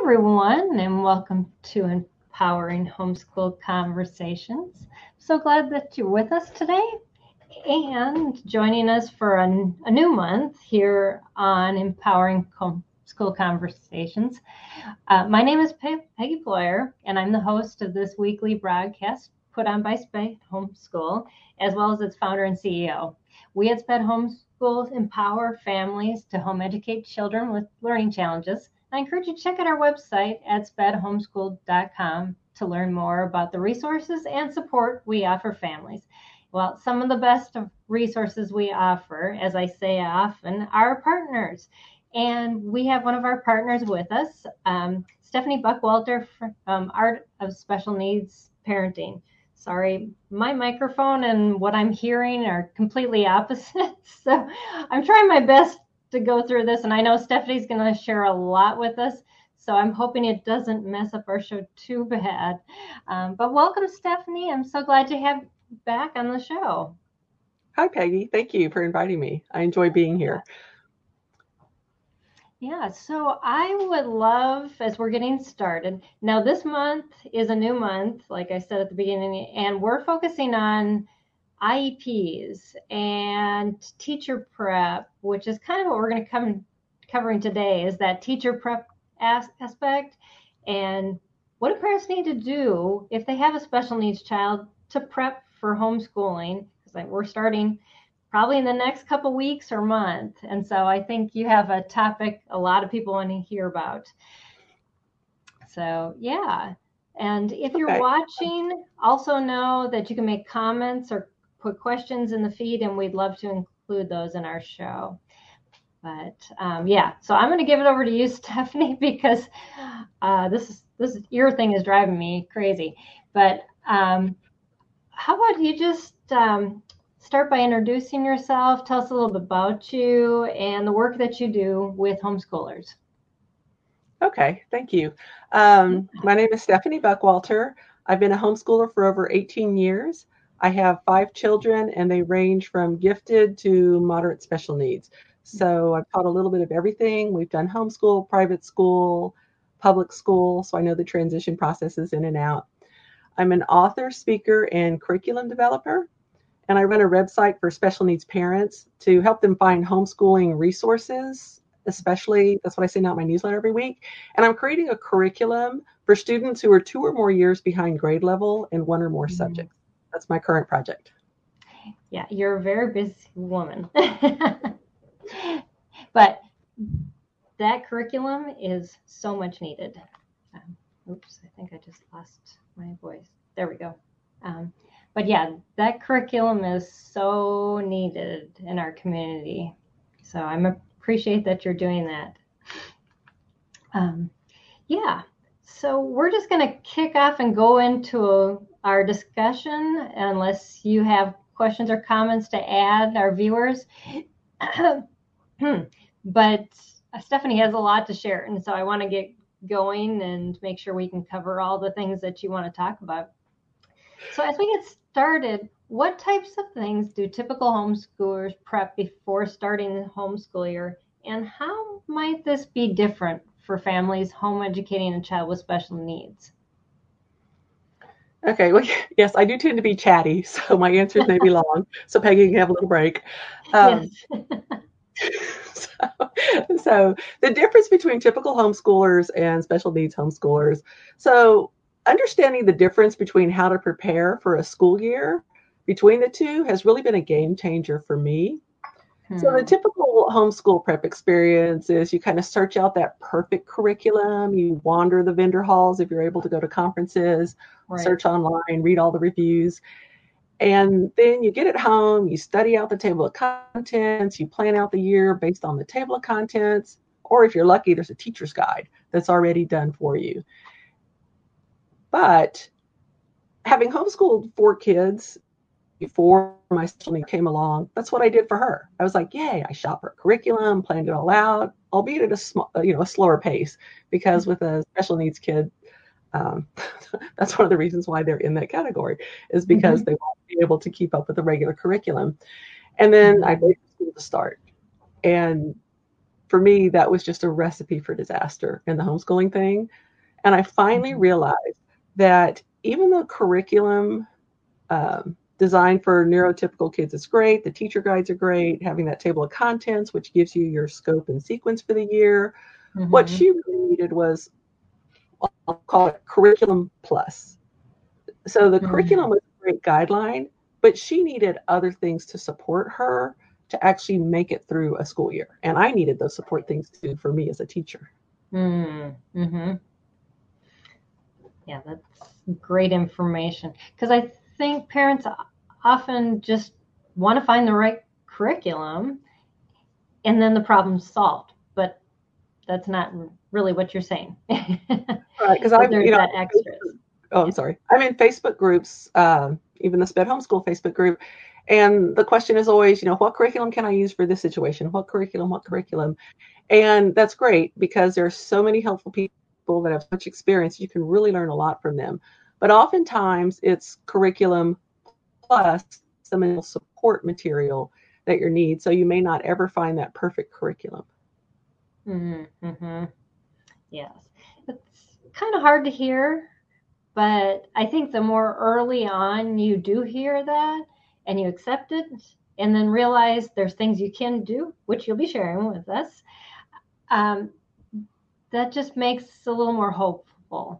everyone, and welcome to Empowering Homeschool Conversations. So glad that you're with us today and joining us for a new month here on Empowering Homeschool Conversations. My name is Peggy Ployer, and I'm the host of this weekly broadcast put on by Sped Homeschool, as well as its founder and CEO. We at Sped Homeschool empower families to home educate children with learning challenges. I encourage you to check out our website at spedhomeschool.com to learn more about the resources and support we offer families. Well, some of the best resources we offer, as I say often, are partners. And we have one of our partners with us, Stephanie Buckwalter from Art of Special Needs Parenting. Sorry, my microphone and what I'm hearing are completely opposite. So I'm trying my best to go through this, and I know Stephanie's going to share a lot with us, so I'm hoping it doesn't mess up our show too bad. But welcome, Stephanie. I'm so glad to have you back on the show. Hi, Peggy. Thank you for inviting me. I enjoy being here. Yeah, so I would love, as we're getting started, now this month is a new month, like I said at the beginning, and we're focusing on IEPs and teacher prep, which is kind of what we're going to covering today, is that teacher prep aspect and what do parents need to do if they have a special needs child to prep for homeschooling, because we're starting probably in the next couple weeks or month. And so I think you have a topic a lot of people want to hear about. So, yeah. And if you're watching, also know that you can make comments or put questions in the feed, and we'd love to include those in our show. But yeah, so I'm going to give it over to you, Stephanie, because this ear thing is driving me crazy. But how about you just start by introducing yourself, tell us a little bit about you and the work that you do with homeschoolers. Okay, thank you. My name is Stephanie Buckwalter. I've been a homeschooler for over 18 years. I have 5 children, and they range from gifted to moderate special needs. So I've taught a little bit of everything. We've done homeschool, private school, public school, so I know the transition processes in and out. I'm an author, speaker, and curriculum developer, and I run a website for special needs parents to help them find homeschooling resources, especially, that's what I send out in my newsletter every week. And I'm creating a curriculum for students who are 2 or more years behind grade level in 1 or more subjects. That's my current project. Yeah, you're a very busy woman. But that curriculum is so much needed. Oops, I think I just lost my voice. There we go. But yeah, that curriculum is so needed in our community. So I appreciate that you're doing that. Yeah, so we're just going to kick off and go into our discussion, unless you have questions or comments to add, our viewers. But Stephanie has a lot to share, and so I want to get going and make sure we can cover all the things that you want to talk about. So as we get started, what types of things do typical homeschoolers prep before starting the homeschool year, and how might this be different for families home educating a child with special needs? Okay, well, yes, I do tend to be chatty, so my answers may be long. So Peggy can have a little break. Yes. So the difference between typical homeschoolers and special needs homeschoolers. So understanding the difference between how to prepare for a school year between the two has really been a game changer for me. So the typical homeschool prep experience is you kind of search out that perfect curriculum. You wander the vendor halls if you're able to go to conferences, right. Search online, read all the reviews. And then you get it home, you study out the table of contents, you plan out the year based on the table of contents, or if you're lucky, there's a teacher's guide that's already done for you. But having homeschooled 4 kids before my special need came along, that's what I did for her. I was like, yay, I shot for a curriculum, planned it all out, albeit at a slower pace, because with a special needs kid, that's one of the reasons why they're in that category, is because they won't be able to keep up with the regular curriculum. And then I waited for school to start. And for me, that was just a recipe for disaster in the homeschooling thing. And I finally realized that even though curriculum designed for neurotypical kids is great, the teacher guides are great, having that table of contents, which gives you your scope and sequence for the year, what she really needed was, I'll call it curriculum plus. So the curriculum was a great guideline, but she needed other things to support her to actually make it through a school year. And I needed those support things too for me as a teacher. Mm-hmm. Yeah, that's great information. Because I think parents often just want to find the right curriculum and then the problem's solved. But that's not really what you're saying. Right, because there's that extra. Oh, I'm sorry. I'm in Facebook groups, even the SPED Homeschool Facebook group. And the question is always, what curriculum can I use for this situation? What curriculum? And that's great because there's so many helpful people that have such experience. You can really learn a lot from them. But oftentimes it's curriculum plus some support material that you need. So you may not ever find that perfect curriculum. Mm-hmm. Yes. It's kind of hard to hear, but I think the more early on you do hear that and you accept it and then realize there's things you can do, which you'll be sharing with us, that just makes it a little more hopeful.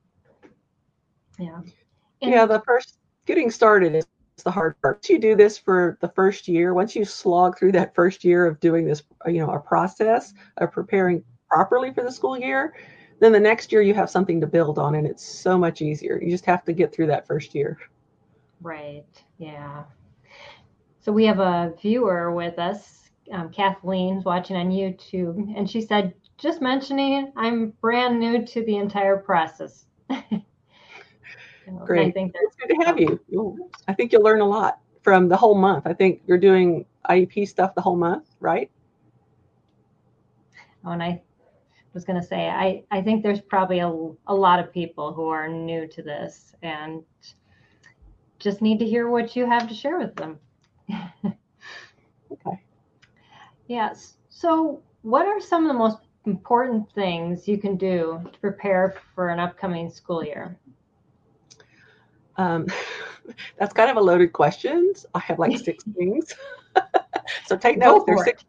Yeah. The first getting started is the hard part. Once you do this for the first year, once you slog through that first year of doing this, a process of preparing properly for the school year, then the next year you have something to build on, and it's so much easier. You just have to get through that first year. Right. Yeah. So we have a viewer with us, Kathleen's watching on YouTube, and she said, just mentioning it, I'm brand new to the entire process. Great. It's good to have you. I think you'll learn a lot from the whole month. I think you're doing IEP stuff the whole month, right? Oh, and I was going to say, I think there's probably a lot of people who are new to this and just need to hear what you have to share with them. Okay. Yes. So what are some of the most important things you can do to prepare for an upcoming school year? That's kind of a loaded question. I have like 6 things. So take notes. There's 6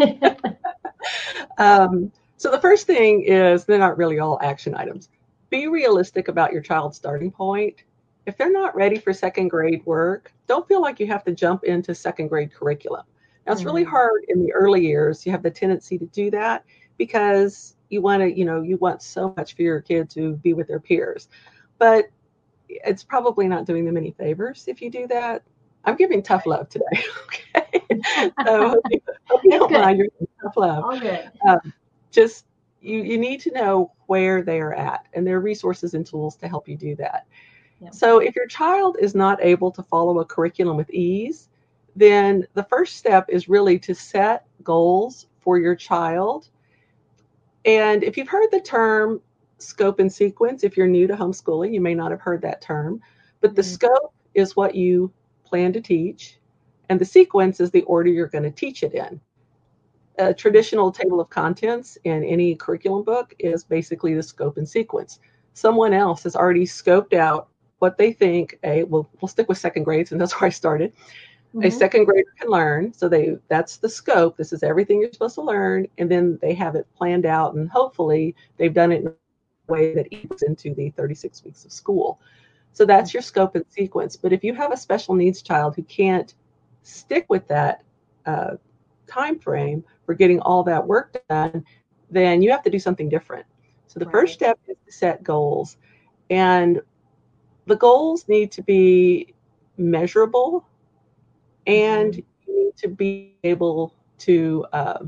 of them. So the first thing is, they're not really all action items. Be realistic about your child's starting point. If they're not ready for second grade work, don't feel like you have to jump into second grade curriculum. Now, it's really hard in the early years. You have the tendency to do that because you want to, you want so much for your kid to be with their peers. But it's probably not doing them any favors if you do that. I'm giving tough love today. Okay. So hope you don't mind your tough love. All good. Just you need to know where they are at, and there are resources and tools to help you do that. Yep. So if your child is not able to follow a curriculum with ease, then the first step is really to set goals for your child. And if you've heard the term scope and sequence, if you're new to homeschooling, you may not have heard that term, but the scope is what you plan to teach, and the sequence is the order you're going to teach it in. A traditional table of contents in any curriculum book is basically the scope and sequence. Someone else has already scoped out what they think we'll stick with second grades, and that's where I started. A second grader can learn. So that's the scope. This is everything you're supposed to learn. And then they have it planned out, and hopefully they've done it in a way that equals into the 36 weeks of school. So that's your scope and sequence. But if you have a special needs child who can't stick with that time frame for getting all that work done, then you have to do something different. So the first step is to set goals. And the goals need to be measurable, and you need to be able to,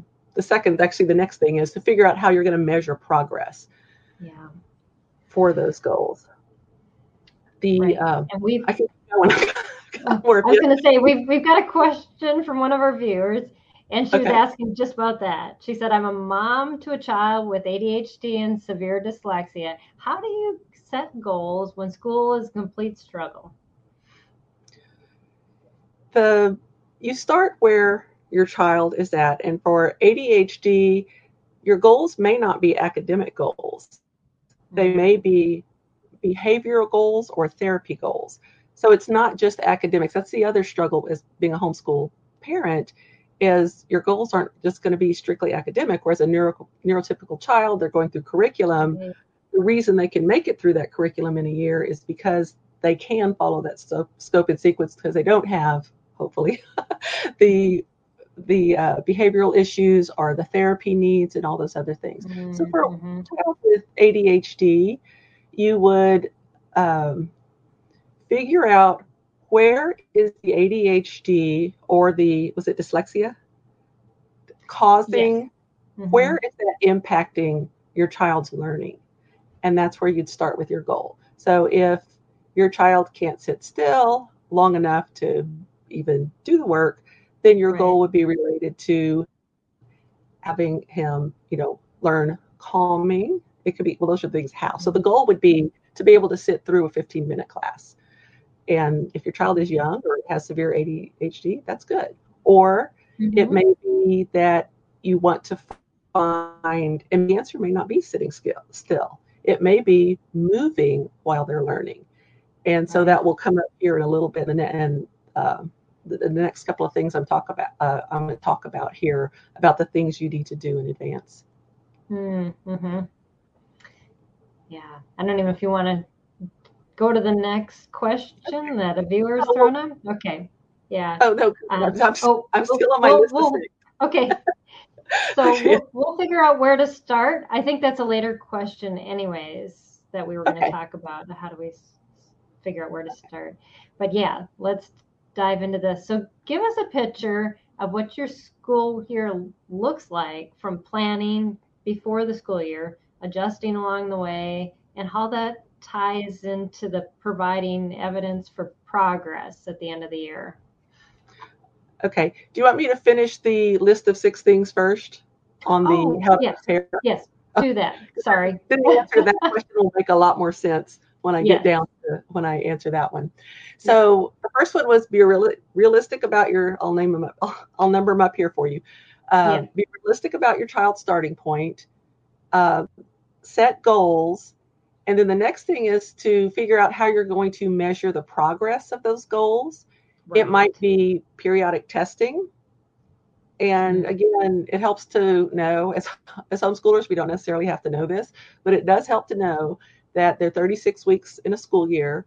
the next thing is to figure out how you're going to measure progress for those goals. And I can go I was going to say, we've got a question from one of our viewers, and she was asking just about that. She said, I'm a mom to a child with ADHD and severe dyslexia. How do you set goals when school is a complete struggle? You start where your child is at. And for ADHD, your goals may not be academic goals. They may be behavioral goals or therapy goals. So it's not just academics. That's the other struggle as being a homeschool parent, is your goals aren't just going to be strictly academic. Whereas a neurotypical child, they're going through curriculum. Right. The reason they can make it through that curriculum in a year is because they can follow that scope and sequence, because they don't have, hopefully, the behavioral issues or the therapy needs and all those other things. So for a child with ADHD, you would figure out where is the ADHD or was it dyslexia causing, Yes. where is that impacting your child's learning? And that's where you'd start with your goal. So if your child can't sit still long enough to even do the work, then your goal would be related to having him, learn calming. It could be, well, those are things how. So the goal would be to be able to sit through a 15-minute class. And if your child is young or has severe ADHD, that's good. Or it may be that you want to find, and the answer may not be sitting still. It may be moving while they're learning. And so that will come up here in a little bit. And the next couple of things I'm going to talk about here, about the things you need to do in advance. Yeah. I don't know if you want to go to the next question that a viewer's thrown up. Okay. Yeah. Oh, no. I'm still on my list of things. Okay. So we'll figure out where to start. I think that's a later question anyways that we were going to talk about. How do we figure out where to start? But yeah, let's dive into this. So give us a picture of what your school year looks like, from planning before the school year, adjusting along the way, and how that ties into the providing evidence for progress at the end of the year. Okay. Do you want me to finish the list of 6 things first on the how to prepare? Yes, do that. Sorry. Then the answer to that question will make a lot more sense when I get down to when I answer that one. So the first one was be realistic about I'll name them up. I'll number them up here for you. Be realistic about your child's starting point. Set goals. And then the next thing is to figure out how you're going to measure the progress of those goals. Right. It might be periodic testing. And again, it helps to know, as homeschoolers, we don't necessarily have to know this, but it does help to know that there are 36 weeks in a school year.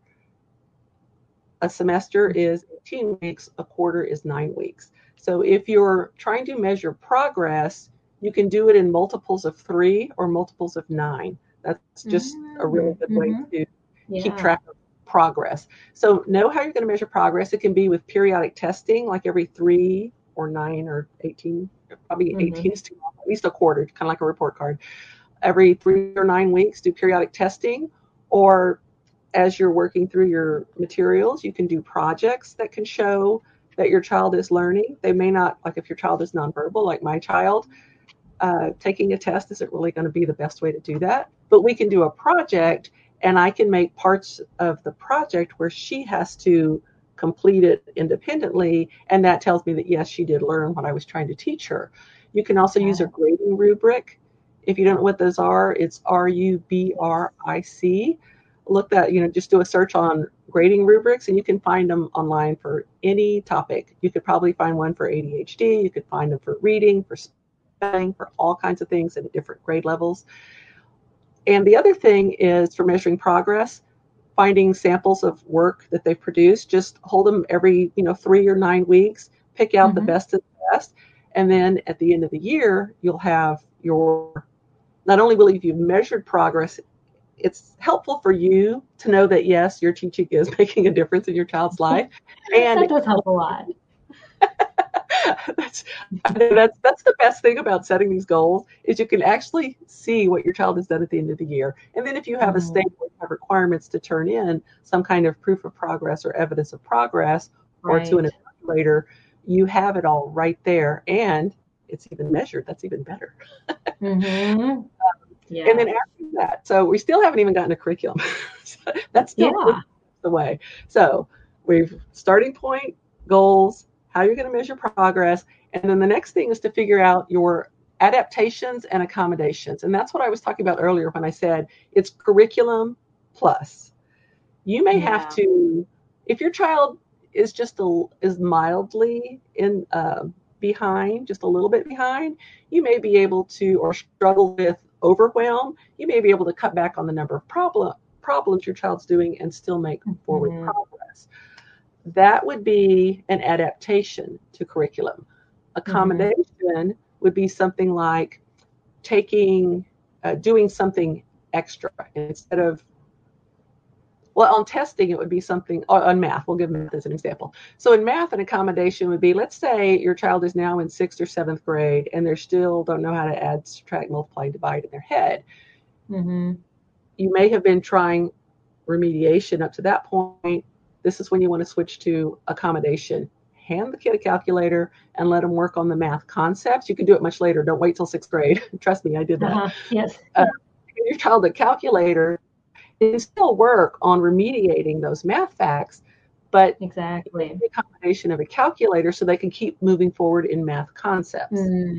A semester is 18 weeks, a quarter is 9 weeks. So if you're trying to measure progress, you can do it in multiples of 3 or multiples of 9. That's just a really good way to keep track of progress. So know how you're going to measure progress. It can be with periodic testing, like every 3 or 9 or 18, probably 18 is too long, at least a quarter, kind of like a report card. Every 3 or 9 weeks, do periodic testing. Or as you're working through your materials, you can do projects that can show that your child is learning. They may not, like if your child is nonverbal, like my child, taking a test isn't really going to be the best way to do that. But we can do a project, and I can make parts of the project where she has to complete it independently, and that tells me that, yes, she did learn what I was trying to teach her. You can also use a grading rubric. If you don't know what those are, it's RUBRIC. Look that, just do a search on grading rubrics, and you can find them online for any topic. You could probably find one for ADHD. You could find them for reading, for spelling, for all kinds of things at different grade levels. And the other thing is, for measuring progress, finding samples of work that they've produced. Just hold them every 3 or 9 weeks, pick out the best of the best, and then at the end of the year, you'll have not only will you have measured progress, it's helpful for you to know that, yes, your teaching is making a difference in your child's life. And that does help a lot. That's the best thing about setting these goals, is you can actually see what your child has done at the end of the year. And then if you have a state where you have requirements to turn in some kind of proof of progress or evidence of progress, or to an evaluator, you have it all right there, and it's even measured. That's even better. And then after that, so we still haven't even gotten a curriculum. That's still the way. So we've starting point, goals, how you're going to measure progress. And then the next thing is to figure out your adaptations and accommodations. And that's what I was talking about earlier when I said it's curriculum plus. You may have to, if your child is is mildly in behind, just a little bit behind, you may be able to, or struggle with overwhelm, you may be able to cut back on the number of problems your child's doing and still make forward progress. That would be an adaptation to curriculum. Accommodation would be something like doing something extra instead of, well, on testing, it would be something, on math, we'll give math as an example. So in math, an accommodation would be, let's say your child is now in 6th or 7th grade and they still don't know how to add, subtract, multiply, divide in their head. You may have been trying remediation up to that point. This is when you want to switch to accommodation. Hand the kid a calculator and let them work on the math concepts. You can do it much later. Don't wait till 6th grade. Trust me, I did that. Yes. Give your child a calculator. You can still work on remediating those math facts, but exactly the combination of a calculator so they can keep moving forward in math concepts.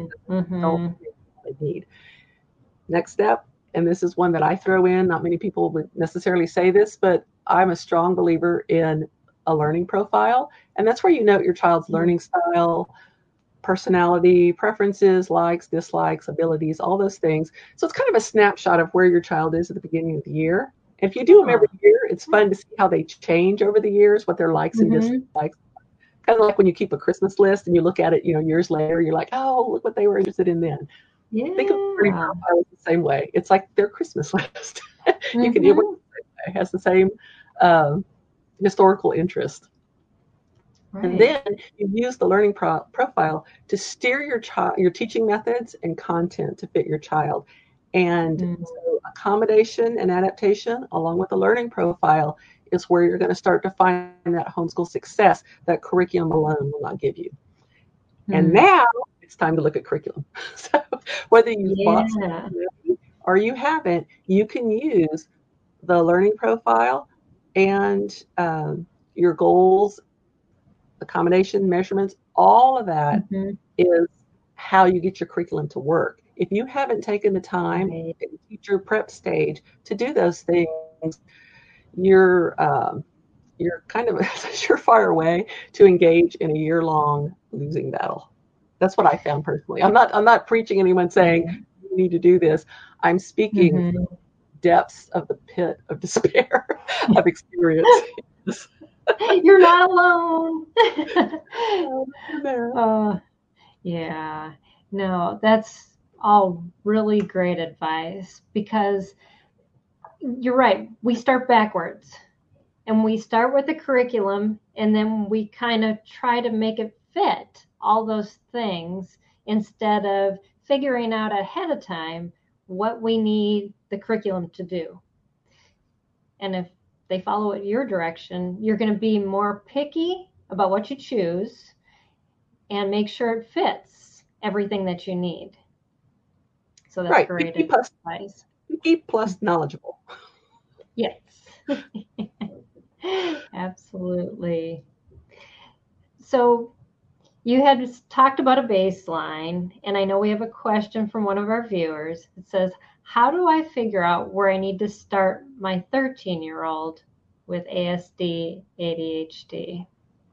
They need. Next step, and this is one that I throw in, not many people would necessarily say this, but I'm a strong believer in a learning profile. And that's where you note your child's learning style, personality, preferences, likes, dislikes, abilities, all those things. So it's kind of a snapshot of where your child is at the beginning of the year. If you do them every year, it's fun to see how they change over the years, what their likes and dislikes. Kind of like when you keep a Christmas list and you look at it, years later, you're like, oh, look what they were interested in then. Yeah. Think of learning profiles the same way. It's like their Christmas list. You can do it. It has the same historical interest. Right. And then you use the learning profile to steer your teaching methods and content to fit your child. And so accommodation and adaptation, along with the learning profile, is where you're going to start to find that homeschool success that curriculum alone will not give you. And now it's time to look at curriculum. So whether you've bought something or you haven't, you can use the learning profile and your goals, accommodation, measurements, all of that is how you get your curriculum to work. If you haven't taken the time in the teacher prep stage to do those things, you're kind of a surefire way to engage in a year-long losing battle. That's what I found personally. I'm not preaching anyone saying you need to do this. I'm speaking from depths of the pit of despair of experience. You're not alone. Yeah. No, that's all really great advice, because you're right. We start backwards and we start with the curriculum, and then we kind of try to make it fit all those things instead of figuring out ahead of time what we need the curriculum to do. And if they follow it your direction, you're going to be more picky about what you choose and make sure it fits everything that you need. So that's great advice. Picky plus knowledgeable. Yes. Absolutely. So you had talked about a baseline, and I know we have a question from one of our viewers. It says, how do I figure out where I need to start my 13-year-old with ASD, ADHD?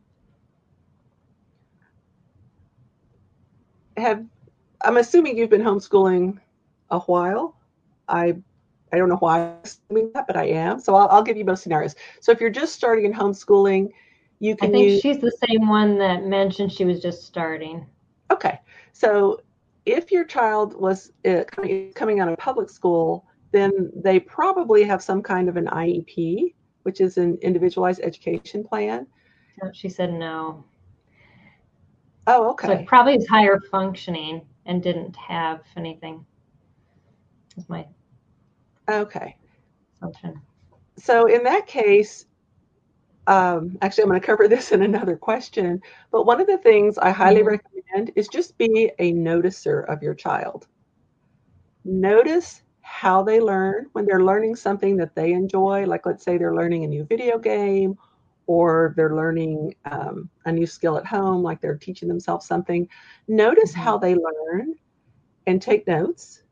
I'm assuming you've been homeschooling a while. I don't know why I'm assuming that, but I am. So I'll give you both scenarios. So if you're just starting in homeschooling, you can she's the same one that mentioned she was just starting. Okay. So if your child was coming out of public school, then they probably have some kind of an IEP, which is an individualized education plan. She said no. Oh, okay. So it probably is higher functioning and didn't have anything. That's my assumption. So in that case, actually, I'm going to cover this in another question, but one of the things I highly recommend is just be a noticer of your child. Notice how they learn when they're learning something that they enjoy, like let's say they're learning a new video game or they're learning a new skill at home, like they're teaching themselves something, notice how they learn and take notes,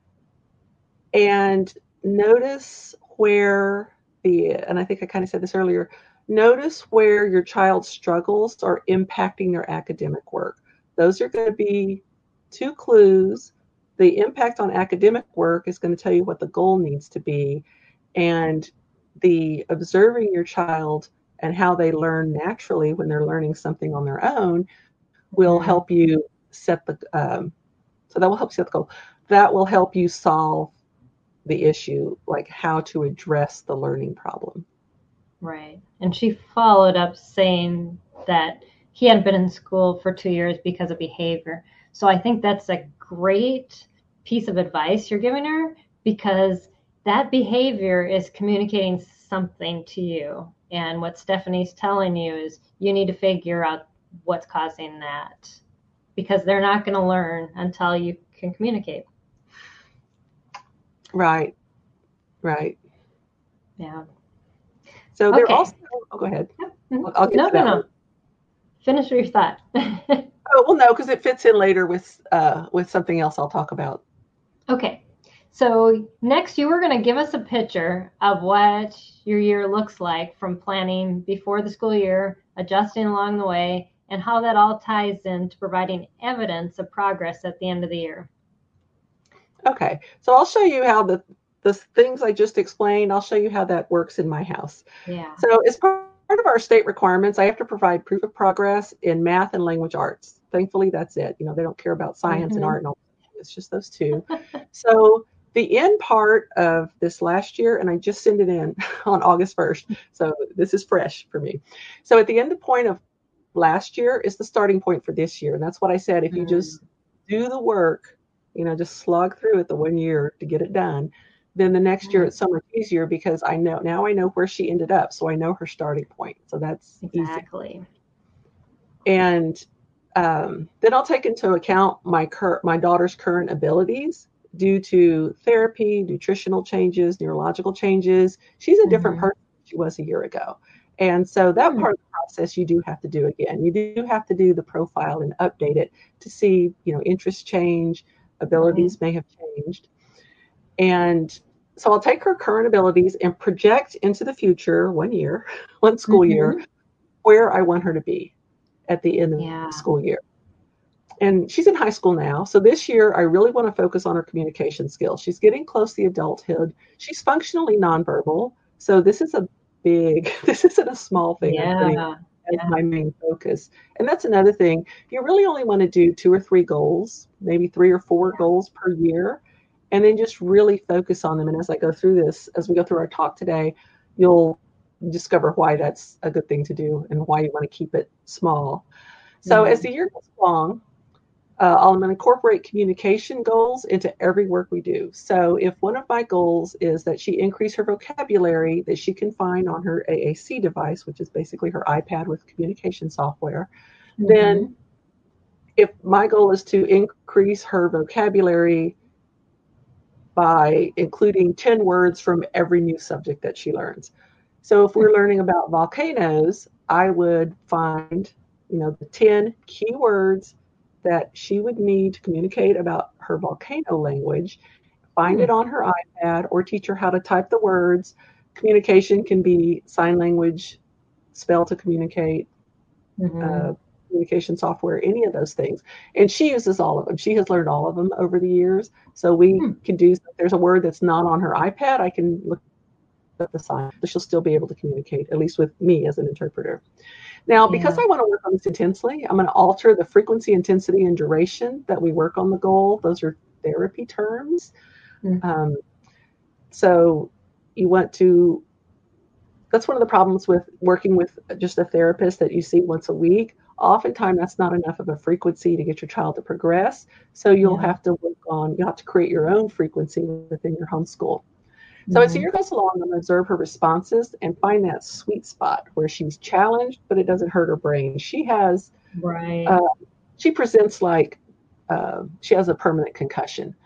and notice where and I think I kind of said this earlier, notice where your child's struggles are impacting their academic work. Those are going to be 2 clues. The impact on academic work is going to tell you what the goal needs to be, and the observing your child and how they learn naturally when they're learning something on their own will help you set the so that will help set the goal. That will help you solve the issue, like how to address the learning problem. Right. And she followed up saying that he hadn't been in school for 2 years because of behavior. So I think that's a great piece of advice you're giving her, because that behavior is communicating something to you. And what Stephanie's telling you is you need to figure out what's causing that, because they're not going to learn until you can communicate. Right. Right. Yeah. So they're also, go ahead. I'll get to that. No. Finish your thought. Oh, well, no, because it fits in later with something else I'll talk about. Okay. So next, you were going to give us a picture of what your year looks like, from planning before the school year, adjusting along the way, and how that all ties into providing evidence of progress at the end of the year. Okay. So I'll show you how the things I just explained, I'll show you how that works in my house. Yeah. So as part of our state requirements, I have to provide proof of progress in math and language arts. Thankfully, that's it. They don't care about science and art and all. It's just those 2. So the end part of this last year, and I just sent it in on August 1st. So this is fresh for me. So at the end point of last year is the starting point for this year. And that's what I said. If you just do the work, just slog through it the 1 year to get it done, then the next year it's so much easier, because I know where she ended up. So I know her starting point. So that's exactly easy. And then I'll take into account my daughter's current abilities due to therapy, nutritional changes, neurological changes. She's a different person than she was a year ago. And so that part of the process you do have to do again. You do have to do the profile and update it to see, interests change, abilities may have changed. And so I'll take her current abilities and project into the future, 1 year, 1 school year, where I want her to be at the end of the school year. And she's in high school now. So this year, I really want to focus on her communication skills. She's getting close to adulthood. She's functionally nonverbal. So this is this isn't a small thing. I'm putting as my main focus. And that's another thing. You really only want to do 2 or 3 goals, maybe 3 or 4 goals per year, and then just really focus on them. And as we go through our talk today, you'll discover why that's a good thing to do and why you want to keep it small. So as the year goes along, I'm going to incorporate communication goals into every work we do. So if one of my goals is that she increase her vocabulary that she can find on her AAC device, which is basically her iPad with communication software, then if my goal is to increase her vocabulary by including 10 words from every new subject that she learns. So if we're learning about volcanoes, I would find, the 10 key words that she would need to communicate about her volcano language, find it on her iPad, or teach her how to type the words. Communication can be sign language, spell to communicate, communication software, any of those things. And she uses all of them. She has learned all of them over the years. So we can do, if there's a word that's not on her iPad, I can look at the sign, but she'll still be able to communicate, at least with me as an interpreter. Now, because I want to work on this intensely, I'm going to alter the frequency, intensity, and duration that we work on the goal. Those are therapy terms. So you want to, that's one of the problems with working with just a therapist that you see once a week. Oftentimes that's not enough of a frequency to get your child to progress. So you'll have to you'll have to create your own frequency within your homeschool. So as the year goes along, I'm going to observe her responses and find that sweet spot where she's challenged, but it doesn't hurt her brain. She has, she presents like she has a permanent concussion.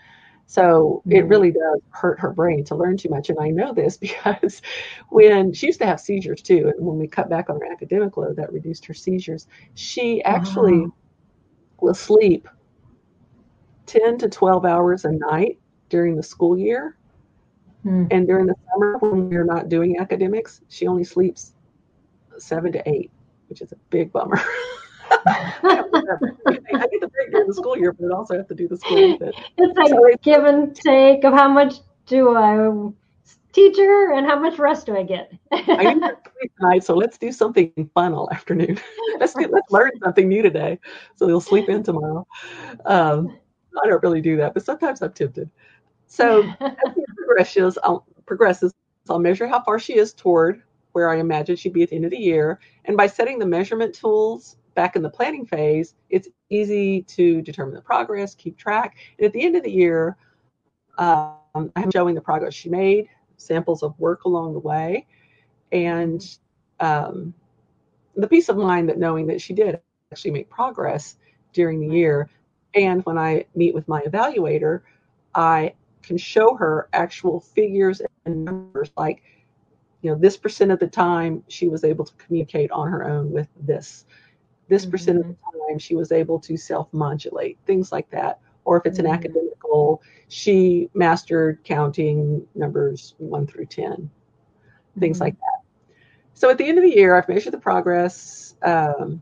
So it Mm. really does hurt her brain to learn too much. And I know this because when she used to have seizures too, and when we cut back on her academic load, that reduced her seizures. She actually Wow. will sleep 10 to 12 hours a night during the school year. Mm. And during the summer, when we're not doing academics, she only sleeps 7 to 8, which is a big bummer. I don't get that break. I get the break during the school year, but I also have to do the school with it. It's So a give and take of how much do I teach her and how much rest do I get. I need to sleep tonight, so let's do something fun all afternoon. let's learn something new today, so you'll sleep in tomorrow. Um, I don't really do that, but sometimes I'm tempted. So as she progresses, I'll measure how far she is toward where I imagine she'd be at the end of the year. And by setting the measurement tools back in the planning phase, it's easy to determine the progress, keep track. And at the end of the year, I'm showing the progress she made, samples of work along the way, and um, the peace of mind that knowing that she did actually make progress during the year. And when I meet with my evaluator, I can show her actual figures and numbers like, this percent of the time she was able to communicate on her own with this percent of the time she was able to self-modulate, things like that. Or if it's an academic goal, she mastered counting numbers 1 through 10, things like that. So at the end of the year, I've measured the progress. And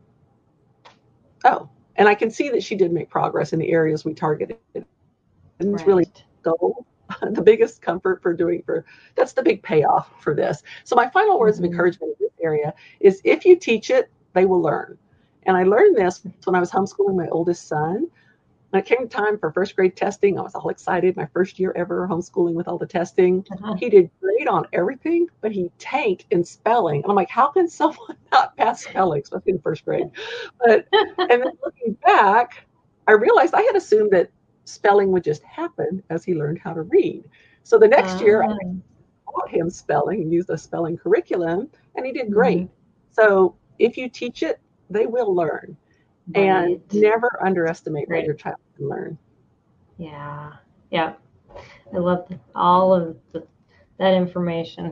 I can see that she did make progress in the areas we targeted. And it's really goal. The biggest comfort that's the big payoff for this. So my final words of encouragement in this area is if you teach it, they will learn. And I learned this when I was homeschooling my oldest son. When it came time for first grade testing, I was all excited. My first year ever homeschooling with all the testing. He did great on everything, but he tanked in spelling. And I'm like, how can someone not pass spelling, especially in first grade? And then looking back, I realized I had assumed that spelling would just happen as he learned how to read. So the next year, I taught him spelling and used a spelling curriculum, and he did great. So if you teach it, they will learn. And never underestimate what your child can learn. Yeah. I love all of that information.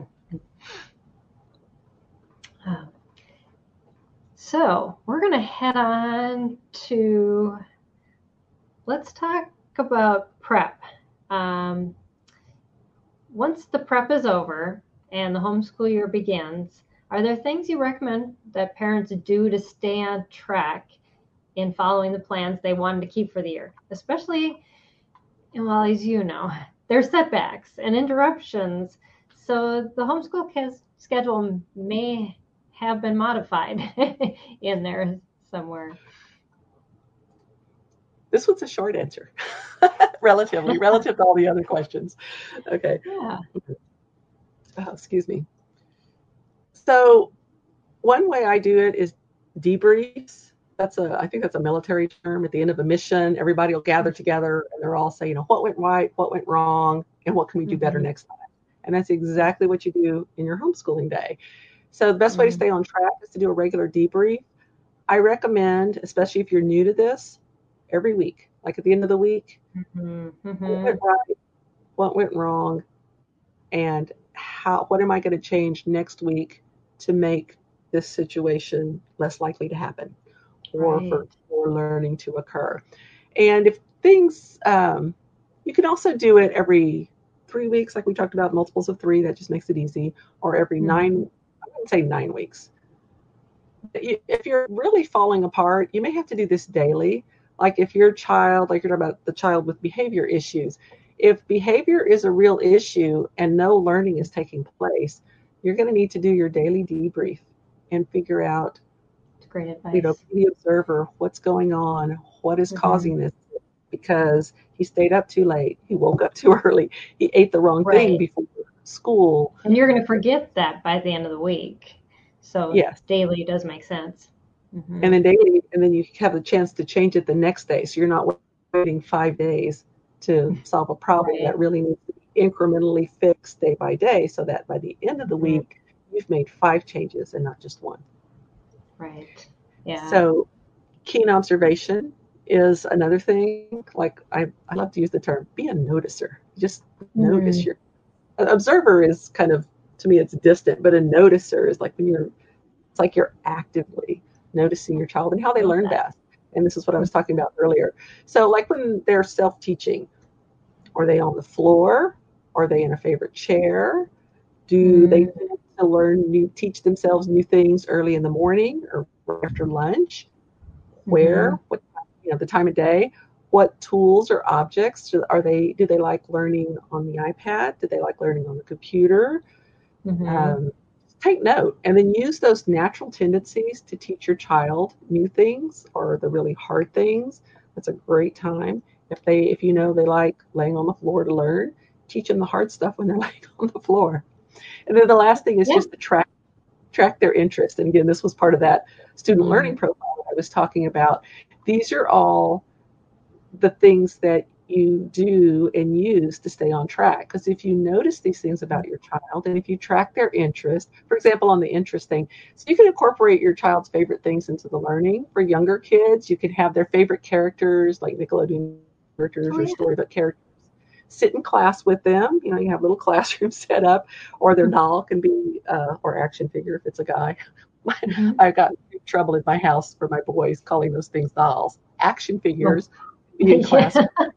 So we're going to head on to, let's talk about prep. Once the prep is over and the homeschool year begins, are there things you recommend that parents do to stay on track in following the plans they wanted to keep for the year? Especially, well, as you know, there's setbacks and interruptions. So the homeschool schedule may have been modified in there somewhere. This one's a short answer, relative to all the other questions. Okay. Yeah. Excuse me. So one way I do it is debriefs. I think that's a military term. At the end of a mission, everybody will gather together and they're all saying, what went right, what went wrong, and what can we do better next time? And that's exactly what you do in your homeschooling day. So the best way to stay on track is to do a regular debrief. I recommend, especially if you're new to this, every week, like at the end of the week, what went right, what went wrong, and what am I going to change next week to make this situation less likely to happen or for more learning to occur. And if things, you can also do it every 3 weeks, like we talked about, multiples of 3, that just makes it easy, or every 9, I wouldn't say 9 weeks. If you're really falling apart, you may have to do this daily. Like if your child, like you're talking about the child with behavior issues, if behavior is a real issue and no learning is taking place, you're going to need to do your daily debrief and figure out, great advice. Be the observer, what's going on, what is causing this, because he stayed up too late, he woke up too early, he ate the wrong thing before school. And you're going to forget that by the end of the week. So yes, daily does make sense. And then you have a chance to change it the next day. So you're not waiting 5 days to solve a problem that really needs to be incrementally fixed day by day, so that by the end of the week, you've made 5 changes and not just 1. Right. Yeah. So keen observation is another thing. Like I love to use the term, be a noticer. Just notice your an observer is kind of, to me, it's distant, but a noticer is like it's like you're actively noticing your child and how they learn best. And this is what I was talking about earlier. So like when they're self-teaching, are they on the floor? Are they in a favorite chair? Do they need to teach themselves new things early in the morning or after lunch? Where, what, the time of day? What tools or objects do they like learning on the iPad? Do they like learning on the computer? Take note and then use those natural tendencies to teach your child new things or the really hard things. That's a great time. If you know they like laying on the floor to learn, teach them the hard stuff when they're laying on the floor. And then the last thing is just to track their interest. And again, this was part of that student learning profile I was talking about. These are all the things that you do and use to stay on track. Because if you notice these things about your child and if you track their interest, for example, on the interest thing, so you can incorporate your child's favorite things into the learning. For younger kids, you can have their favorite characters, like Nickelodeon characters or storybook characters, sit in class with them. You have little classrooms set up, or their doll can be, or action figure if it's a guy. I got in trouble in my house for my boys calling those things dolls. Action figures. In class.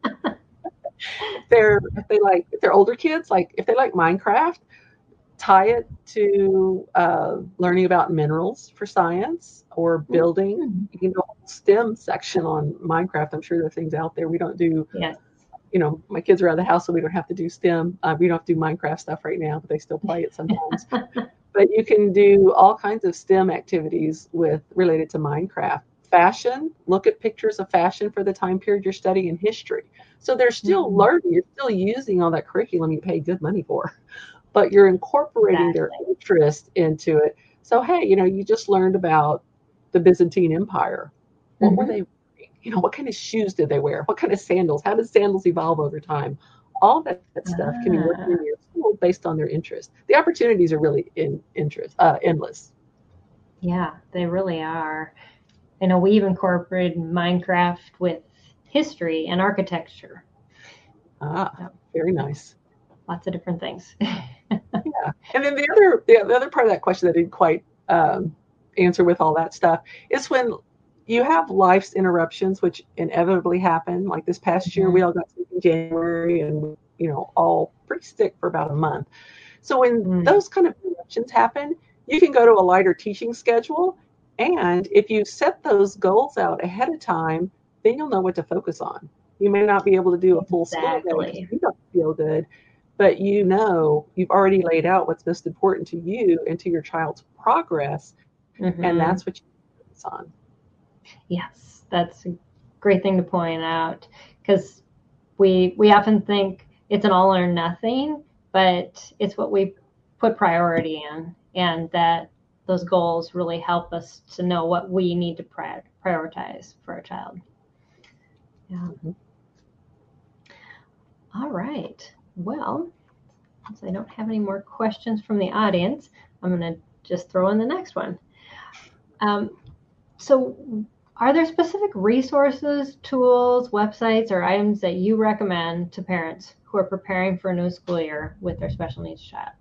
If they're older kids, like if they like Minecraft, tie it to learning about minerals for science or building. You can do a whole STEM section on Minecraft. I'm sure there are things out there we don't do. My kids are out of the house, so we don't have to do STEM. We don't have to do Minecraft stuff right now, but they still play it sometimes. But you can do all kinds of STEM activities related to Minecraft. Fashion, look at pictures of fashion for the time period you're studying history. So they're still learning, you're still using all that curriculum you pay good money for, but you're incorporating their interest into it. So, hey, you just learned about the Byzantine Empire. What were they wearing? What kind of shoes did they wear? What kind of sandals? How did sandals evolve over time? All that stuff can be worked in your school based on their interest. The opportunities are really endless. Yeah, they really are. We've incorporated Minecraft with history and architecture. Very nice. Lots of different things. Yeah. And then the other part of that question that I didn't quite answer with all that stuff is when you have life's interruptions, which inevitably happen. Like this past year, we all got sick in January and, all pretty sick for about a month. So when those kind of interruptions happen, you can go to a lighter teaching schedule. And if you set those goals out ahead of time, then you'll know what to focus on. You may not be able to do a full school day because you don't feel good, but you've already laid out what's most important to you and to your child's progress, and that's what you focus on. Yes, that's a great thing to point out, because we often think it's an all or nothing, but it's what we put priority in, and that those goals really help us to know what we need to prioritize for our child. Yeah. All right. Well, since I don't have any more questions from the audience, I'm going to just throw in the next one. So are there specific resources, tools, websites, or items that you recommend to parents who are preparing for a new school year with their special needs child?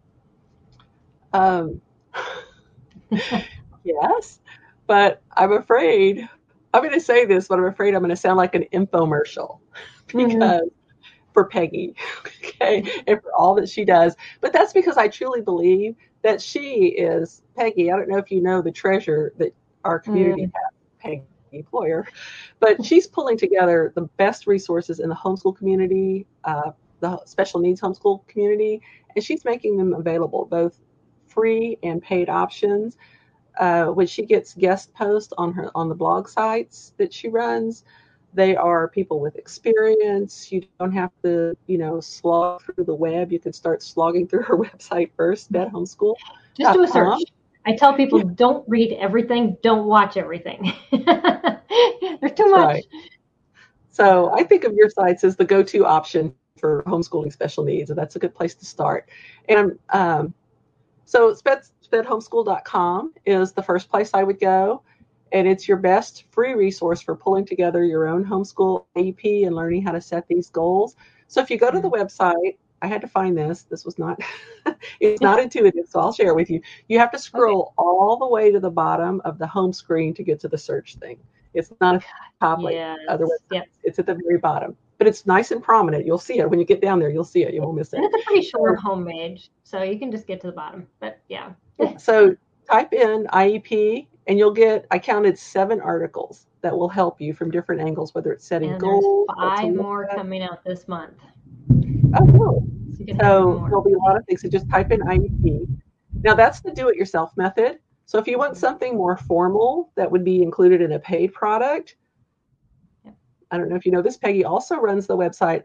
Yes, but I'm afraid, I'm going to say this, but I'm afraid I'm going to sound like an infomercial because for Peggy, okay, and for all that she does. But that's because I truly believe that she is, Peggy, I don't know if you know the treasure that our community has, Peggy Ployer, but she's pulling together the best resources in the homeschool community, the special needs homeschool community, and she's making them available, both free and paid options. When she gets guest posts on the blog sites that she runs, they are people with experience. You don't have to, slog through the web. You can start slogging through her website first, BetHomeschool. Just do a search. I tell people, don't read everything, don't watch everything. There's too much. Right. So I think of your sites as the go-to option for homeschooling special needs, and that's a good place to start. And so SpedHomeschool.com is the first place I would go. And it's your best free resource for pulling together your own homeschool IEP and learning how to set these goals. So if you go to the website, I had to find this. This was not, it's not intuitive, so I'll share it with you. You have to scroll all the way to the bottom of the home screen to get to the search thing. It's not at the top like other websites. Yep. It's at the very bottom. But it's nice and prominent. You'll see it. When you get down there, you'll see it. You won't miss it. And it's a pretty short homepage, so you can just get to the bottom. But yeah. So type in IEP, and you'll get, I counted 7 articles that will help you from different angles, whether it's setting goals. There's 5 more coming out this month. Oh, cool. So there'll be a lot of things. So just type in IEP. Now that's the do-it-yourself method. So if you want something more formal that would be included in a paid product, I don't know if you know this, Peggy also runs the website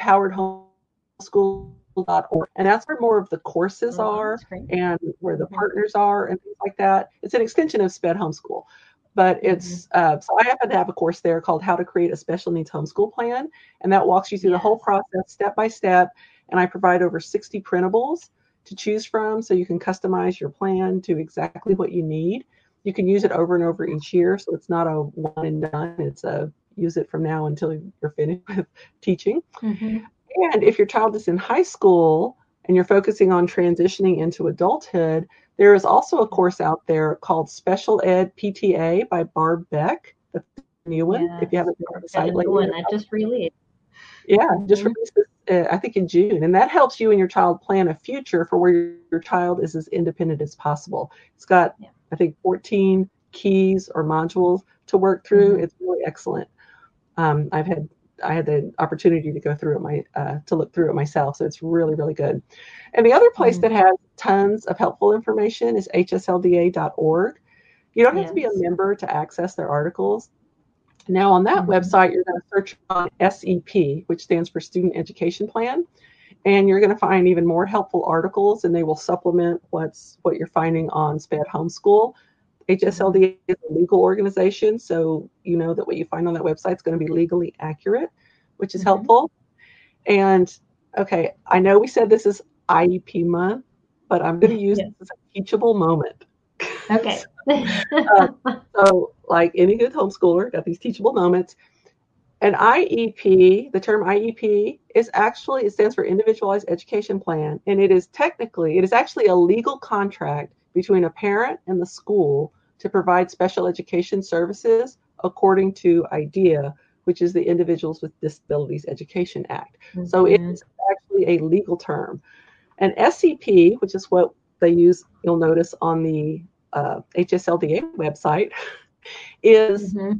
empoweredhomeschool.org. And that's where more of the courses are and where the partners are and things like that. It's an extension of SPED Homeschool. But it's, so I happen to have a course there called How to Create a Special Needs Homeschool Plan. And that walks you through the whole process step by step. And I provide over 60 printables to choose from so you can customize your plan to exactly what you need. You can use it over and over each year. So it's not a one and done. It's a use it from now until you're finished with teaching. And if your child is in high school and you're focusing on transitioning into adulthood, there is also a course out there called Special Ed PTA by Barb Beck. That's a new one. If you haven't been on the site lately. That just released. Yeah, just released this, I think in June. And that helps you and your child plan a future for where your child is as independent as possible. It's got, I think, 14 keys or modules to work through. It's really excellent. I had the opportunity to go through it to look through it myself. So it's really, really good. And the other place that has tons of helpful information is hslda.org. You don't have to be a member to access their articles. Now on that website, you're going to search on SEP, which stands for Student Education Plan. And you're going to find even more helpful articles, and they will supplement what you're finding on SPED Homeschool. HSLDA is a legal organization, so you know that what you find on that website is going to be legally accurate, which is helpful. And okay, I know we said this is IEP month, but I'm going to use this as a teachable moment. Okay. So like any good homeschooler, got these teachable moments. An IEP, the term IEP is actually, it stands for Individualized Education Plan, and it is actually a legal contract between a parent and the school to provide special education services according to IDEA, which is the Individuals with Disabilities Education Act. So it's actually a legal term. And SEP, which is what they use, you'll notice on the HSLDA website, is a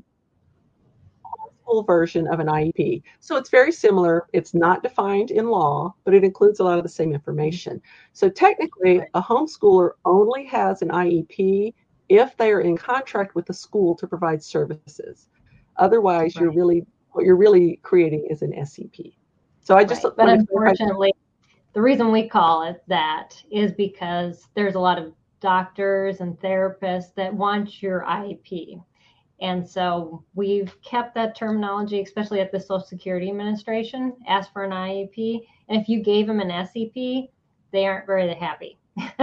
full version of an IEP. So it's very similar. It's not defined in law, but it includes a lot of the same information. So technically, a homeschooler only has an IEP if they are in contract with the school to provide services. Otherwise, what you're really creating is an SEP. So I just, but unfortunately, the reason we call it that is because there's a lot of doctors and therapists that want your IEP. And so we've kept that terminology, especially at the Social Security Administration, ask for an IEP. And if you gave them an SEP, they aren't very happy.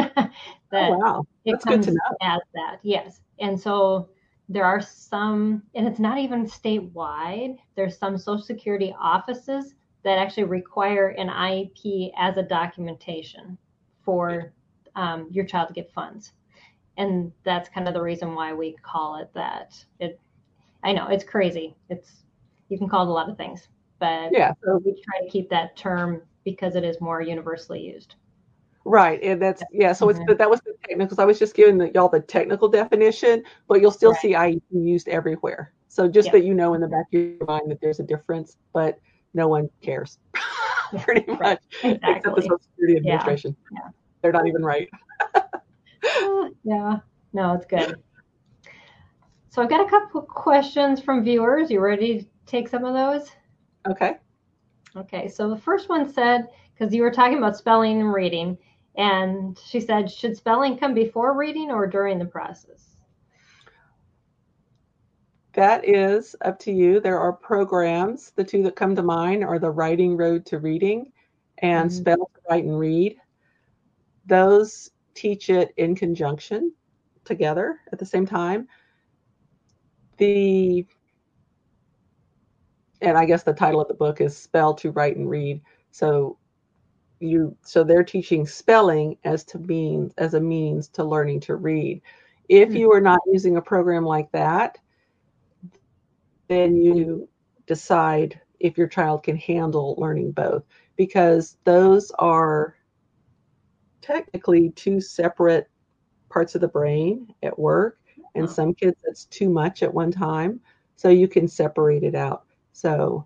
That's good to know. As that, yes. And so there are some, and it's not even statewide, there's some Social Security offices that actually require an IEP as a documentation for your child to get funds. And that's kind of the reason why we call it that. I know it's crazy. You can call it a lot of things, but so we try to keep that term because it is more universally used. Right, and that's So that was the technical. Because I was just giving y'all the technical definition, but you'll still see IEP used everywhere. So just that you know in the back of your mind that there's a difference, but no one cares, pretty much, except the Social Security Administration. They're not even right. No, it's good. So I've got a couple of questions from viewers. You ready to take some of those? Okay, so the first one said, because you were talking about spelling and reading, and she said, should spelling come before reading or during the process? That is up to you. There are programs. The two that come to mind are the Writing Road to Reading and Spell to Write and Read. Those teach it in conjunction together at the same time. the and I guess the title of the book is Spell to Write and Read. So they're teaching spelling as a means to learning to read. If you are not using a program like that, then you decide if your child can handle learning both, because those are technically two separate parts of the brain at work, and some kids it's too much at one time, so you can separate it out. So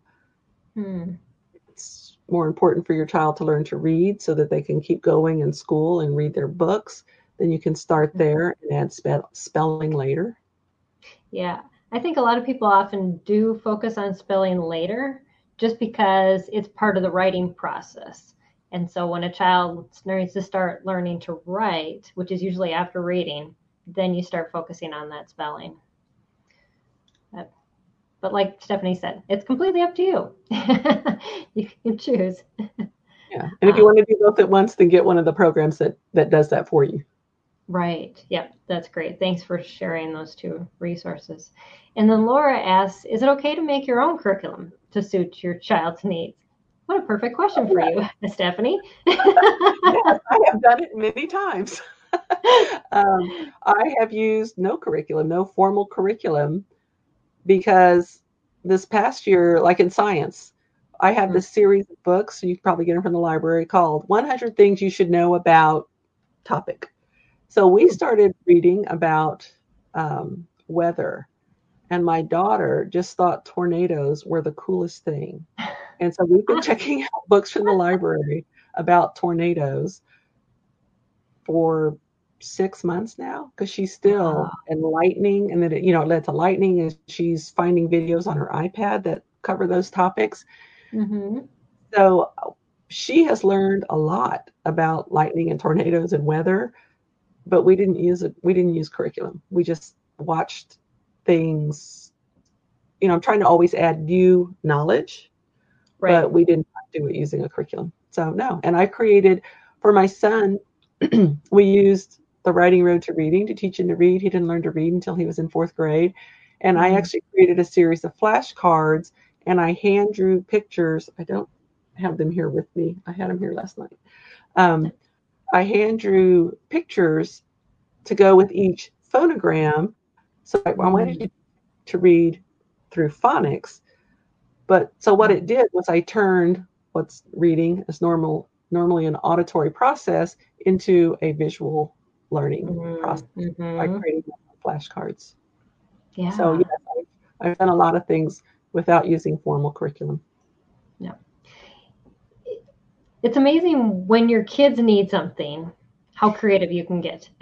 it's more important for your child to learn to read so that they can keep going in school and read their books. Then you can start there and add spelling later. Yeah, I think a lot of people often do focus on spelling later just because it's part of the writing process. And so when a child needs to start learning to write, which is usually after reading, then you start focusing on that spelling. But like Stephanie said, it's completely up to you. You can choose. Yeah. And if you want to do both at once, then get one of the programs that does that for you. Right. Yep. That's great. Thanks for sharing those two resources. And then Laura asks, is it okay to make your own curriculum to suit your child's needs? What a perfect question for you, Stephanie. Yes, I have done it many times. I have used no formal curriculum, because this past year, like in science, I have this series of books, you can probably get them from the library, called 100 Things You Should Know About Topic. So we started reading about weather, and my daughter just thought tornadoes were the coolest thing. And so we've been checking out books from the library about tornadoes for 6 months now, because she's still and lightning, and then it led to lightning, and she's finding videos on her iPad that cover those topics. So she has learned a lot about lightning and tornadoes and weather, but we didn't use curriculum. We just watched things. I'm trying to always add new knowledge, right, but we didn't do it using a curriculum. So no. And I created for my son, we used the Writing Road to Reading to teach him to read. He didn't learn to read until he was in 4th grade. And I actually created a series of flashcards, and I hand drew pictures. I don't have them here with me. I had them here last night. I hand drew pictures to go with each phonogram. So I wanted to read through phonics. But so what it did was I turned what's reading as normally an auditory process into a visual learning process by creating flashcards. Yeah. So yes, I've done a lot of things without using formal curriculum. Yeah. It's amazing when your kids need something, how creative you can get.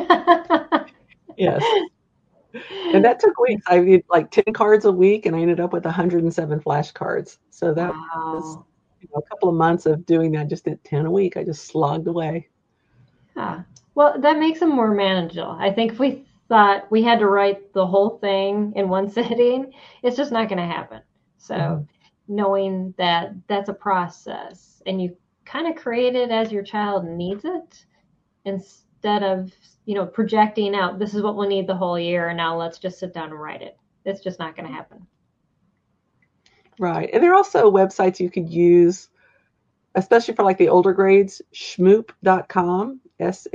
Yes. And that took weeks. I did like 10 cards a week, and I ended up with 107 flashcards. So that was a couple of months of doing that. Just did 10 a week. I just slogged away. Yeah. Well, that makes them more manageable. I think if we thought we had to write the whole thing in one sitting, it's just not going to happen. So knowing that that's a process, and you kind of create it as your child needs it, instead of projecting out, this is what we'll need the whole year, and now let's just sit down and write it. It's just not going to happen. Right. And there are also websites you could use, especially for like the older grades, shmoop.com,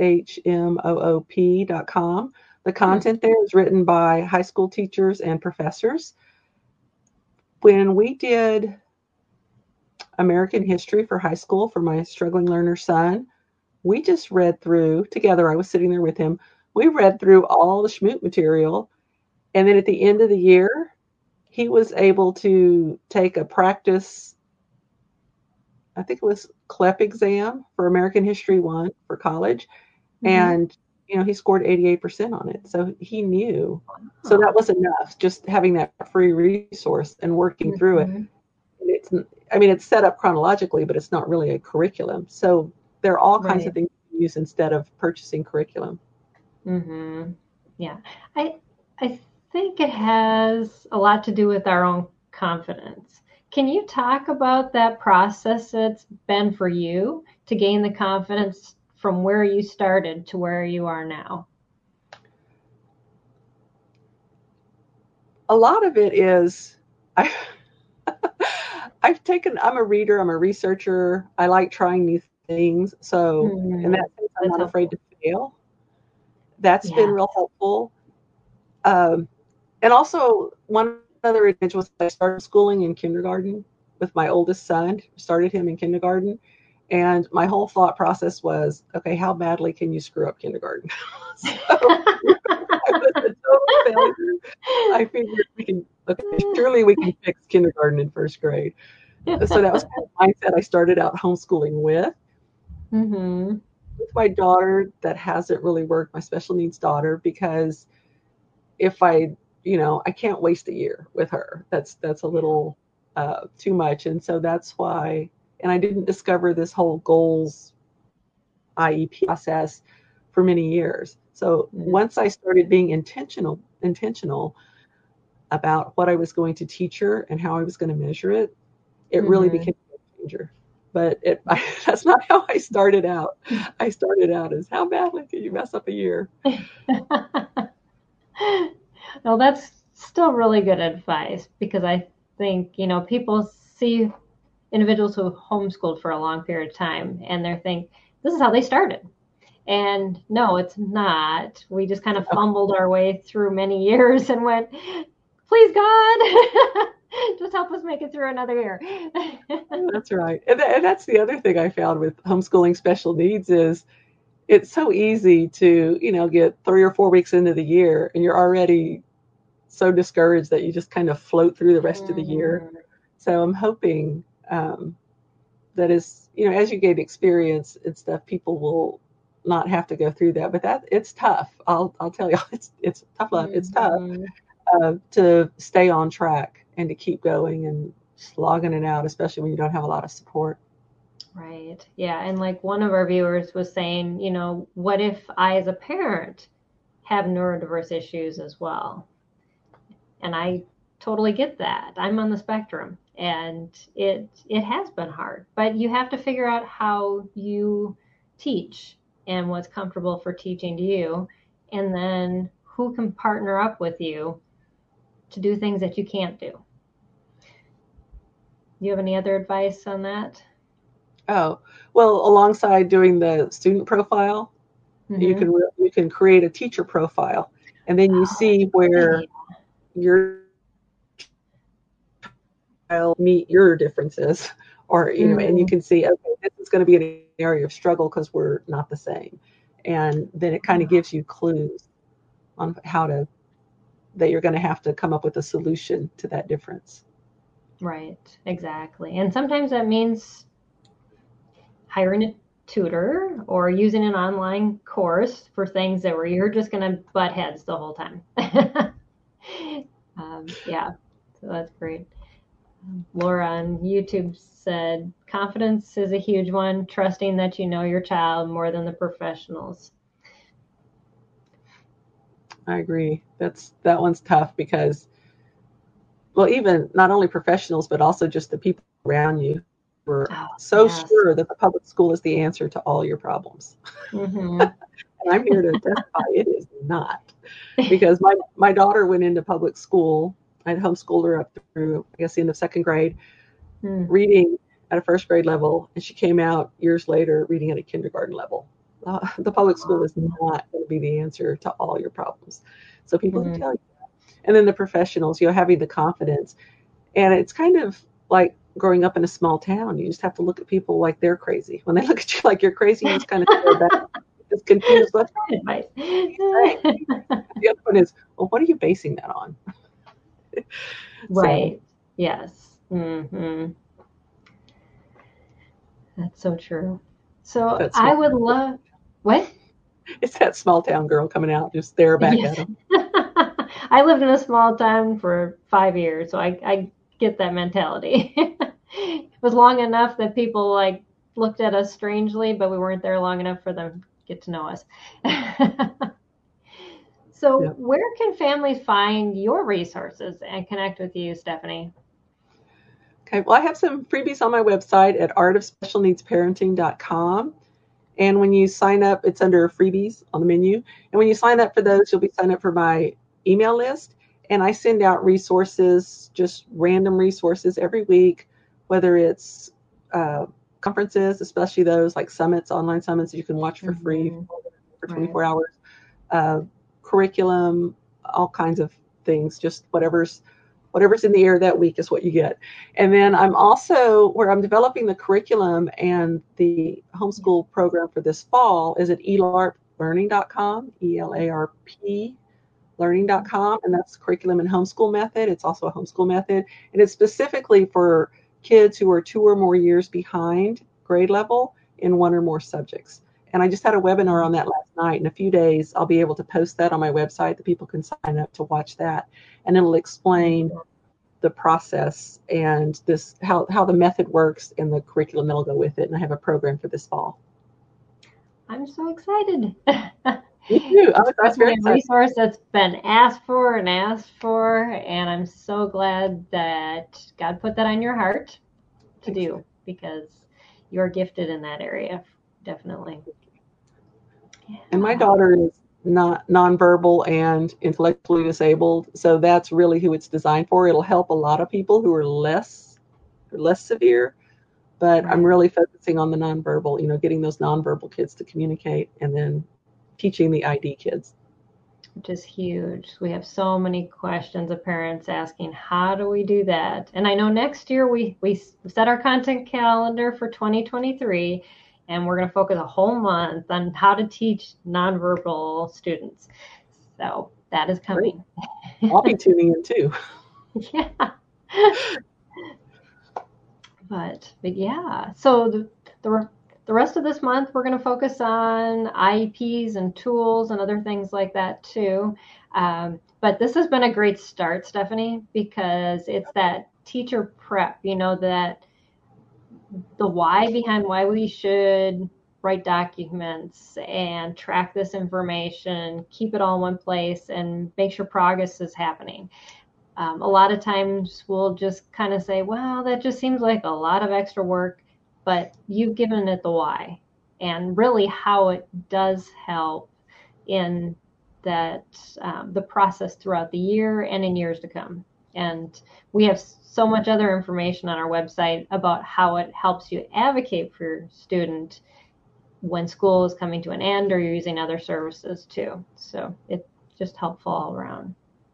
SHMOOP.com. The content there is written by high school teachers and professors. When we did American history for high school for my struggling learner son, we just read through together. I was sitting there with him. We read through all the Shmoop material. And then at the end of the year, he was able to take a practice, I think it was CLEP exam for American History 1 for college. And, he scored 88% on it. So he knew. So that was enough, just having that free resource and working through it. It's set up chronologically, but it's not really a curriculum. So there are all kinds of things you use instead of purchasing curriculum. Yeah. I think it has a lot to do with our own confidence. Can you talk about that process it's been for you to gain the confidence from where you started to where you are now? a lot of it is I I'm a reader, I'm a researcher. I like trying new things. So in that sense, I'm That's not afraid to helpful. fail. That's been Yeah. real helpful. Um, and also one other advantage was I started schooling in kindergarten with my oldest son, started him in kindergarten. And my whole thought process was, okay, how badly can you screw up kindergarten? So I was a total failure. I figured okay, surely we can fix kindergarten in first grade. So that was kind of the mindset I started out homeschooling with. Mm-hmm. With my daughter, that hasn't really worked, my special needs daughter, because if I can't waste a year with her. That's a little too much. And so that's why, and I didn't discover this whole goals IEP process for many years. So once I started being intentional about what I was going to teach her and how I was going to measure it, it really became a game changer. But that's not how I started out. I started out as, how badly can you mess up a year? Well, that's still really good advice, because I think, people see individuals who homeschooled for a long period of time and they think this is how they started. And no, it's not. We just kind of fumbled our way through many years and went, please, God, just help us make it through another year. That's right. And that's the other thing I found with homeschooling special needs is it's so easy to, get 3 or 4 weeks into the year and you're already so discouraged that you just kind of float through the rest of the year. So I'm hoping that as you gain experience and stuff, people will not have to go through that. But it's tough. I'll tell you, it's tough love. It's tough to stay on track and to keep going and slogging it out, especially when you don't have a lot of support. Right. Yeah. And like one of our viewers was saying, what if I as a parent have neurodiverse issues as well? And I totally get that. I'm on the spectrum and it has been hard, but you have to figure out how you teach and what's comfortable for teaching to you, and then who can partner up with you to do things that you can't do. Do you have any other advice on that? Oh, well, alongside doing the student profile, you can create a teacher profile, and then you see where your child meet your differences, or and you can see, okay, this is going to be an area of struggle because we're not the same, and then it kind of gives you clues on that you're going to have to come up with a solution to that difference. Right, exactly. And sometimes that means hiring a tutor or using an online course for things that where you're just going to butt heads the whole time. Yeah, so that's great. Laura on YouTube said, confidence is a huge one, trusting that you know your child more than the professionals. I agree. That one's tough because, well, even not only professionals, but also just the people around you were sure that the public school is the answer to all your problems. And I'm here to testify it is not. Because my daughter went into public school. I'd homeschooled her up through, I guess, the end of second grade, reading at a first grade level, and she came out years later reading at a kindergarten level. The public school is not going to be the answer to all your problems. So people who tell you that. And then the professionals, having the confidence. And it's kind of like growing up in a small town. You just have to look at people like they're crazy. When they look at you like you're crazy, you just kind of feel back. It's confused. What's advice? The other one is, well, what are you basing that on? Right. So, yes. That's so true. So I would love, what? It's that small town girl coming out, just stare back at them. I lived in a small town for 5 years, so I get that mentality. It was long enough that people like looked at us strangely, but we weren't there long enough for them to get to know us. So where can families find your resources and connect with you, Stephanie? Okay, well, I have some freebies on my website at artofspecialneedsparenting.com. And when you sign up, it's under freebies on the menu. And when you sign up for those, you'll be signed up for my email list. And I send out resources, just random resources every week, whether it's conferences, especially those like summits, online summits that you can watch for free for 24 hours, curriculum, all kinds of things, just whatever's in the air that week is what you get. And then I'm also, where I'm developing the curriculum and the homeschool program for this fall is at elarplearning.com, ELARP learning.com, and that's curriculum and homeschool method. It's also a homeschool method, and it's specifically for kids who are 2 or more years behind grade level in 1 or more subjects. And I just had a webinar on that last night. In a few days, I'll be able to post that on my website that people can sign up to watch that, and it'll explain the process and this how the method works and the curriculum that'll go with it. And I have a program for this fall. I'm so excited. Me too. That's very exciting. A resource that's been asked for, and I'm so glad that God put that on your heart to do, because you're gifted in that area, definitely. Yeah. And my daughter is not nonverbal and intellectually disabled, so that's really who it's designed for. It'll help a lot of people who are less severe, but I'm really focusing on the nonverbal, getting those nonverbal kids to communicate, and then teaching the ID kids. Which is huge. We have so many questions of parents asking, how do we do that? And I know next year we set our content calendar for 2023, and we're going to focus a whole month on how to teach nonverbal students. So that is coming. I'll be tuning in too. Yeah. But yeah, so the rest of this month, we're going to focus on IEPs and tools and other things like that too. But this has been a great start, Stephanie, because it's that teacher prep, that the why behind why we should write documents and track this information, keep it all in one place, and make sure progress is happening. A lot of times we'll just kind of say, well, that just seems like a lot of extra work, but you've given it the why and really how it does help in that the process throughout the year and in years to come. And we have so much other information on our website about how it helps you advocate for your student when school is coming to an end or you're using other services too. So it's just helpful all around.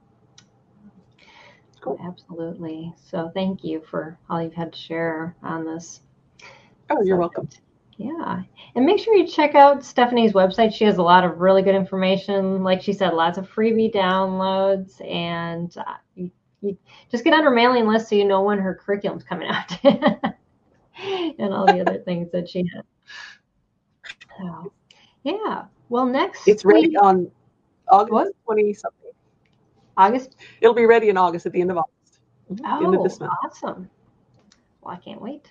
Cool. Absolutely. So thank you for all you've had to share on this. Oh, you're welcome. Yeah. And make sure you check out Stephanie's website. She has a lot of really good information. Like she said, lots of freebie downloads, and you just get on her mailing list so you know when her curriculum's coming out and all the other things that she has. So, yeah. Well, next it's ready on August 20-something. August? It'll be ready in August, at the end of August. Oh, end of this month. Awesome. Well, I can't wait.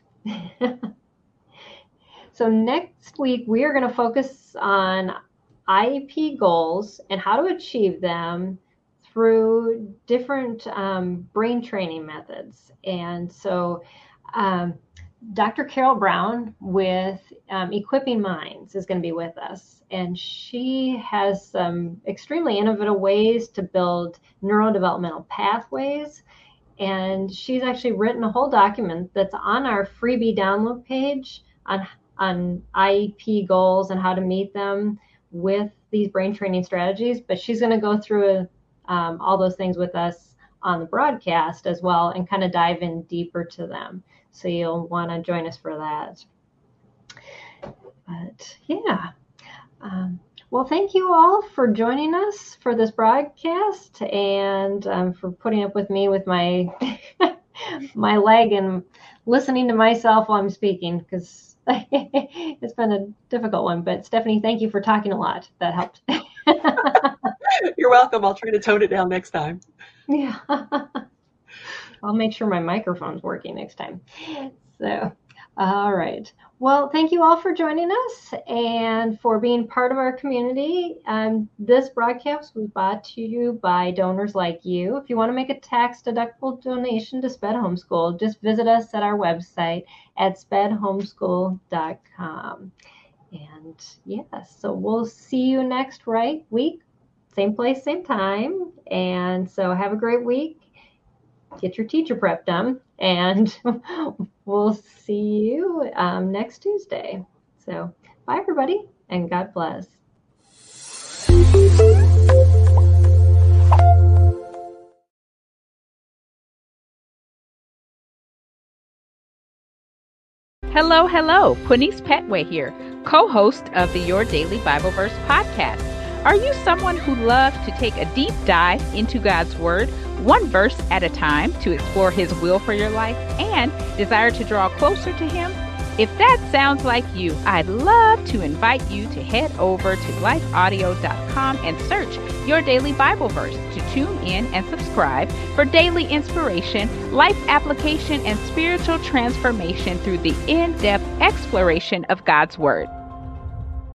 So next week, we are going to focus on IEP goals and how to achieve them through different brain training methods. And so Dr. Carol Brown with Equipping Minds is going to be with us. And she has some extremely innovative ways to build neurodevelopmental pathways. And she's actually written a whole document that's on our freebie download page on IEP goals and how to meet them with these brain training strategies. But she's going to go through all those things with us on the broadcast as well and kind of dive in deeper to them. So you'll want to join us for that. But yeah. Well, thank you all for joining us for this broadcast and for putting up with me with my my leg and listening to myself while I'm speaking, because it's been a difficult one. But Stephanie, thank you for talking a lot. That helped. You're welcome. I'll try to tone it down next time. Yeah. I'll make sure my microphone's working next time. So, all right. Well, thank you all for joining us and for being part of our community. This broadcast was brought to you by donors like you. If you want to make a tax-deductible donation to SPED Homeschool, just visit us at our website at spedhomeschool.com. And yes, so we'll see you next week. Same place, same time. And so have a great week. Get your teacher prep done, and we'll see you next Tuesday. So bye, everybody, and God bless. Hello, Punice Petway here, co-host of the Your Daily Bible Verse podcast. Are you someone who loves to take a deep dive into God's Word, one verse at a time, to explore His will for your life and desire to draw closer to Him? If that sounds like you, I'd love to invite you to head over to lifeaudio.com and search Your Daily Bible Verse to tune in and subscribe for daily inspiration, life application, and spiritual transformation through the in-depth exploration of God's Word.